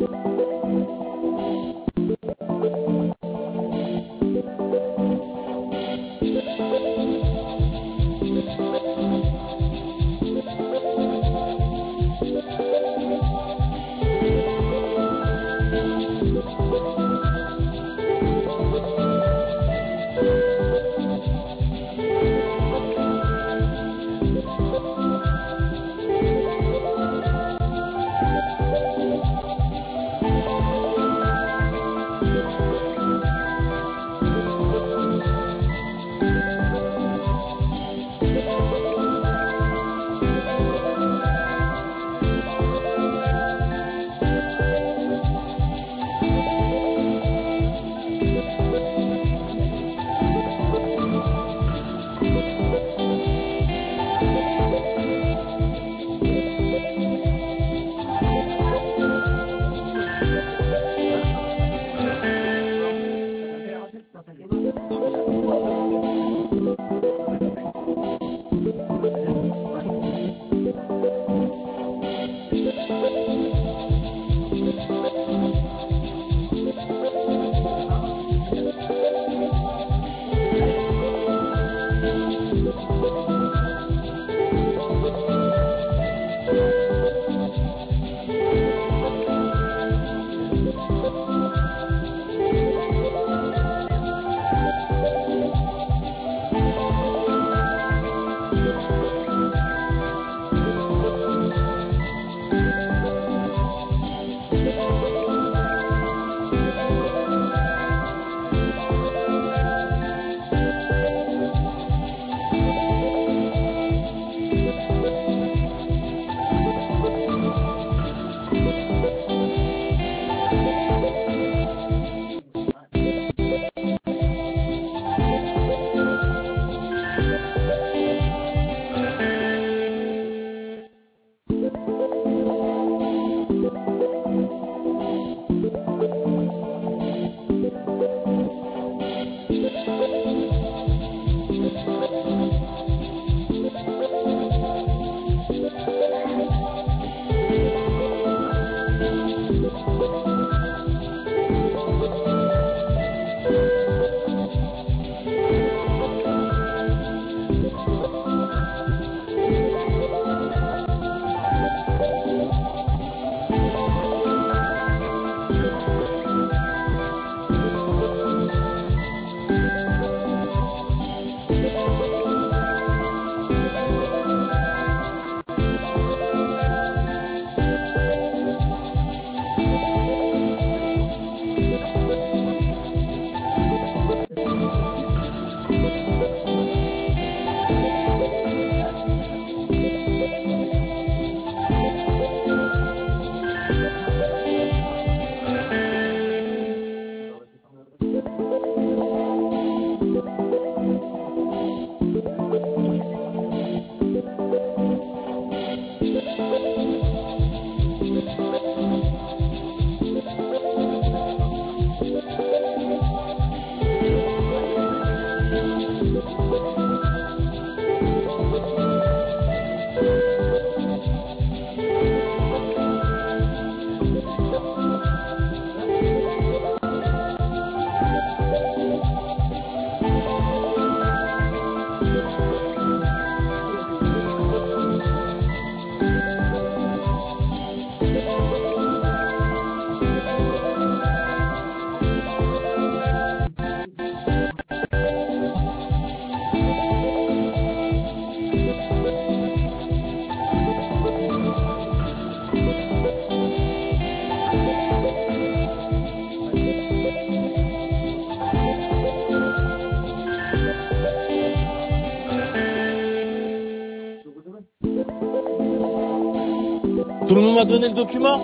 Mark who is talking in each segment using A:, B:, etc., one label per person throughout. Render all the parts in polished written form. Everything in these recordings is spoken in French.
A: Tout le monde m'a donné le document?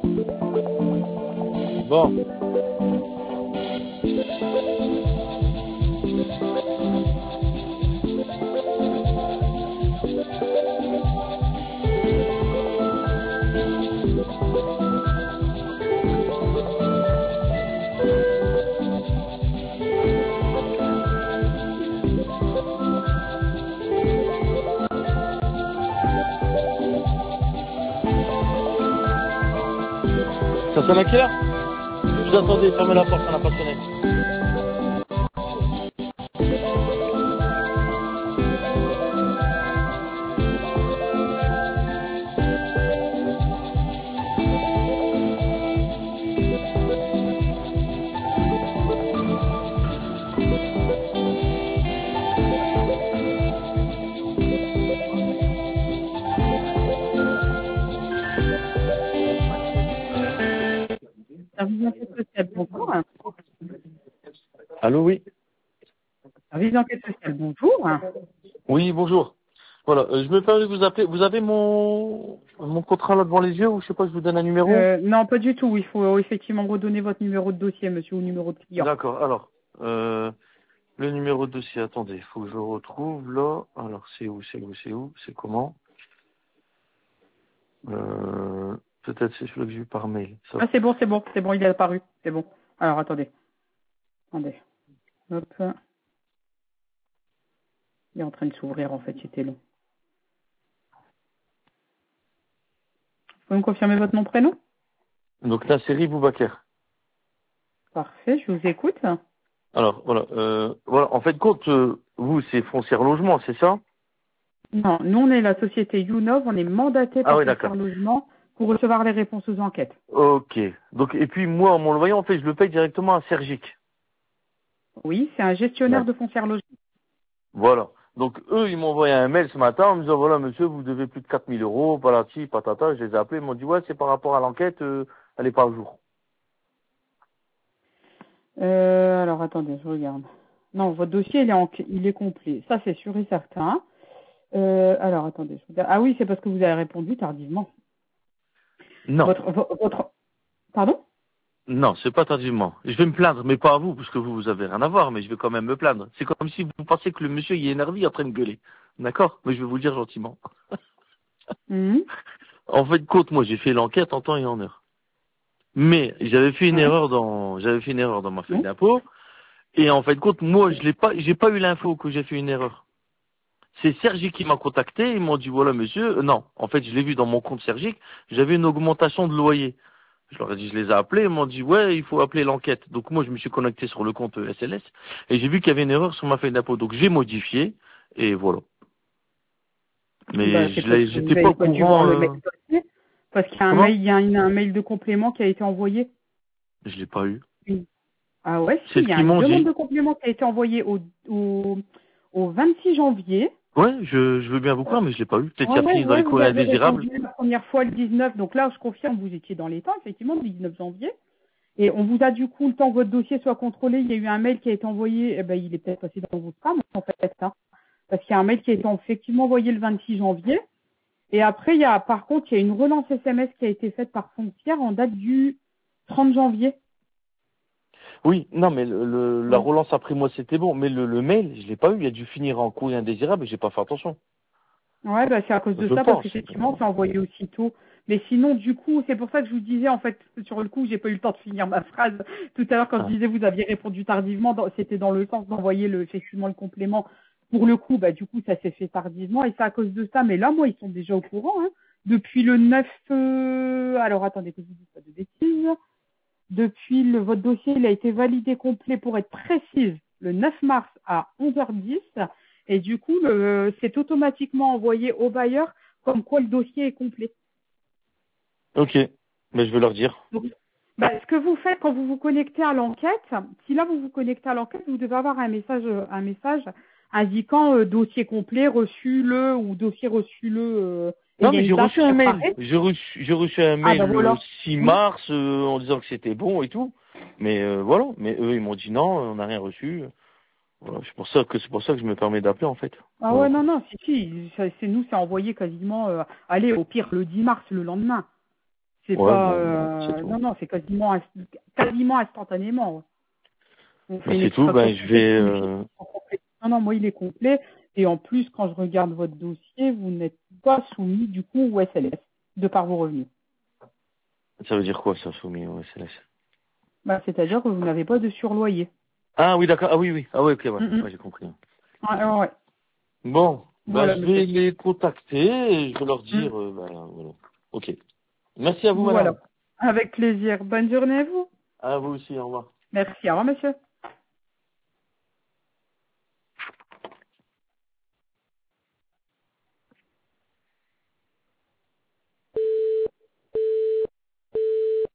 A: Bon. Ça sonne à quelle heure? Vous attendez, fermez la porte, ça n'a pas sonné.
B: Service d'enquête sociale, bonjour.
A: Allô, oui.
B: Service d'enquête sociale, bonjour.
A: Oui, bonjour. Voilà, je me permets de vous appeler. Vous avez mon contrat là devant les yeux ou je sais pas, je vous donne un numéro?
B: Non, pas du tout. Il faut effectivement redonner votre numéro de dossier, monsieur, ou numéro de client.
A: D'accord, alors, le numéro de dossier, attendez, il faut que je le retrouve là. Alors, c'est où, c'est comment? Peut-être c'est celui que j'ai eu par mail. Ça.
B: Ah, c'est bon, il est apparu. C'est bon. Alors, attendez. Hop. Il est en train de s'ouvrir, en fait, c'était long. Vous pouvez me confirmer votre nom, prénom?
A: Donc, Nasseri Boubaker.
B: Parfait, je vous écoute.
A: Alors, voilà, en fait, compte, vous, c'est Foncière Logement, c'est ça?
B: Non, nous, on est la société YouNov, on est mandaté
A: Ah
B: par
A: oui,
B: Foncière
A: d'accord.
B: Logement pour recevoir les réponses aux enquêtes.
A: Ok. Donc, et puis, moi, en mon le voyant, en fait, je le paye directement à Sergic.
B: Oui, c'est un gestionnaire de Foncière Logement.
A: Voilà. Donc eux, ils m'ont envoyé un mail ce matin en me disant voilà monsieur, vous devez plus de 4000 euros, palati, patata. Je les ai appelés, ils m'ont dit ouais, c'est par rapport à l'enquête, elle est pas à jour.
B: Alors, attendez, je regarde. Non, votre dossier, il est complet. Ça, c'est sûr et certain. Alors, attendez, je regarde. Ah oui, c'est parce que vous avez répondu tardivement.
A: Non,
B: Votre... Pardon?
A: non, c'est pas tardivement. Je vais me plaindre, mais pas à vous, parce que vous avez rien à voir, mais je vais quand même me plaindre. C'est comme si vous pensez que le monsieur il est énervé, il est en train de gueuler. D'accord? Mais je vais vous le dire gentiment.
B: Mhm.
A: En fait, compte, moi j'ai fait l'enquête en temps et en heure. Mais j'avais fait une
B: Ouais.
A: erreur dans ma feuille
B: Non.
A: d'impôt, et en fait, compte, moi j'ai pas eu l'info que j'ai fait une erreur. C'est Sergi qui m'a contacté, ils m'ont dit voilà monsieur, non, en fait je l'ai vu dans mon compte Sergic, j'avais une augmentation de loyer. Je leur ai dit, je les ai appelés, ils m'ont dit ouais, il faut appeler l'enquête. Donc moi je me suis connecté sur le compte SLS et j'ai vu qu'il y avait une erreur sur ma feuille d'impôt. Donc j'ai modifié et voilà.
B: Bah,
A: Mais
B: c'est parce que vous
A: j'étais pas
B: n'avez
A: au
B: pas dû voir
A: courant.
B: le mail passer. Parce qu'il y a un
A: Comment?
B: mail, un mail de complément qui a été envoyé.
A: Je l'ai pas eu.
B: Oui. Ah ouais, si,
A: C'est
B: il
A: ce
B: y a
A: qu'ils
B: une
A: m'ont
B: demande
A: dit.
B: de complément qui a été envoyée au 26 janvier.
A: Ouais, je veux bien vous croire, mais je l'ai pas eu. Peut-être qu'il y a fini dans
B: Ouais,
A: les
B: vous
A: courriers
B: avez
A: indésirables.
B: répondu la première fois le 19. Donc là, je confirme, vous étiez dans les temps, effectivement, le 19 janvier. Et on vous a du coup, le temps que votre dossier soit contrôlé, il y a eu un mail qui a été envoyé, il est peut-être passé dans vos spams en fait, hein, parce qu'il y a un mail qui a été effectivement envoyé le 26 janvier. Et après, par contre, il y a une relance SMS qui a été faite par Foncière en date du 30 janvier.
A: Oui, non, mais la
B: Ouais.
A: relance après moi c'était bon, mais le mail, je l'ai pas eu. Il a dû finir en courrier indésirable et j'ai pas fait attention.
B: Ouais, c'est à cause de
A: Je
B: ça, parce
A: pense.
B: qu'effectivement, c'est envoyé aussitôt. Mais sinon, du coup, c'est pour ça que je vous disais, en fait, sur le coup, j'ai pas eu le temps de finir ma phrase tout à l'heure quand je disais vous aviez répondu tardivement, c'était dans le sens d'envoyer effectivement le complément. Pour le coup, du coup, ça s'est fait tardivement et c'est à cause de ça. Mais là, moi, ils sont déjà au courant, hein. Depuis le 9, alors attendez que je vous dise pas de bêtises. Depuis votre dossier, il a été validé complet pour être précise le 9 mars à 11h10 et du coup, c'est automatiquement envoyé au bailleur comme quoi le dossier est complet.
A: Ok, mais je vais leur dire.
B: Donc, ce que vous faites quand vous vous connectez à l'enquête, si là vous vous connectez à l'enquête, vous devez avoir un message indiquant dossier complet, reçu le ou dossier reçu le et
A: Non,
B: il y a
A: mais
B: une
A: j'ai
B: date
A: reçu
B: qui
A: un mail.
B: apparaît.
A: J'ai reçu un
B: Ah
A: mail le
B: voilà.
A: 6
B: Oui.
A: mars en disant que c'était bon et tout. Mais voilà. Mais eux, ils m'ont dit non, on n'a rien reçu. Voilà, c'est pour ça que je me permets d'appeler en fait.
B: Ah ouais,
A: Voilà.
B: non, si, c'est envoyé quasiment, allez, au pire, le 10 mars, le lendemain. C'est
A: Ouais,
B: pas,
A: bon, ben, c'est tout.
B: non, c'est quasiment instantanément. On fait
A: Ben,
B: une
A: c'est tout.
B: extraction
A: Ben, je
B: complète,
A: vais.
B: le fichier est complet. Non, non, moi, il est complet. Et en plus, quand je regarde votre dossier, vous n'êtes pas soumis, du coup, au SLS, de par vos revenus.
A: Ça veut dire quoi ça, soumis au SLS?
B: C'est-à-dire que vous n'avez pas de surloyer.
A: Ah oui, d'accord. Ah oui, oui. Ah oui, ok, ouais.
B: Mm, mm.
A: Ouais, j'ai compris.
B: Ouais, ouais, ouais.
A: Bon, ben,
B: Voilà,
A: je vais
B: monsieur.
A: les contacter et je vais leur
B: Mm.
A: dire. Voilà. Ok. Merci à vous,
B: Voilà.
A: madame.
B: Avec plaisir. Bonne journée à vous.
A: À vous aussi, au revoir.
B: Merci. Au revoir, monsieur.